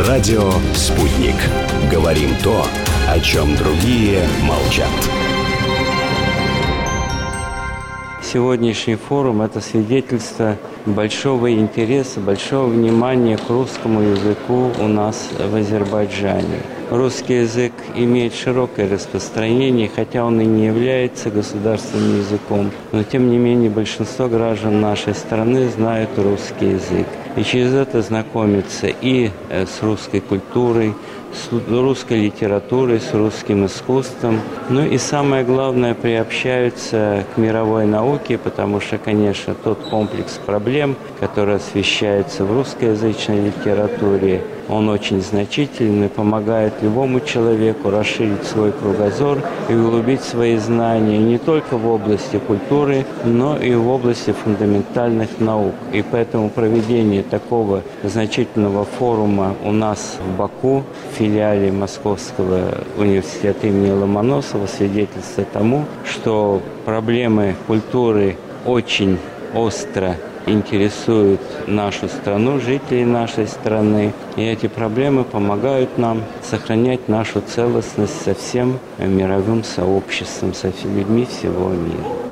Радио «Спутник». Говорим то, о чем другие молчат. Сегодняшний форум – это свидетельство большого интереса, большого внимания к русскому языку у нас в Азербайджане. Русский язык имеет широкое распространение, хотя он и не является государственным языком, но тем не менее большинство граждан нашей страны знают русский язык. И через это знакомятся и с русской культурой, с русской литературой, с русским искусством. Ну и самое главное, приобщаются к мировой науке, потому что, конечно, тот комплекс проблем, который освещается в русскоязычной литературе, он очень значительный, помогает любому человеку расширить свой кругозор и углубить свои знания не только в области культуры, но и в области фундаментальных наук. И поэтому проведение такого значительного форума у нас в Баку, в филиале Московского университета имени Ломоносова, свидетельствует тому, что проблемы культуры очень остро интересуют нашу страну, жителей нашей страны. И эти проблемы помогают нам сохранять нашу целостность со всем мировым сообществом, со всеми людьми всего мира.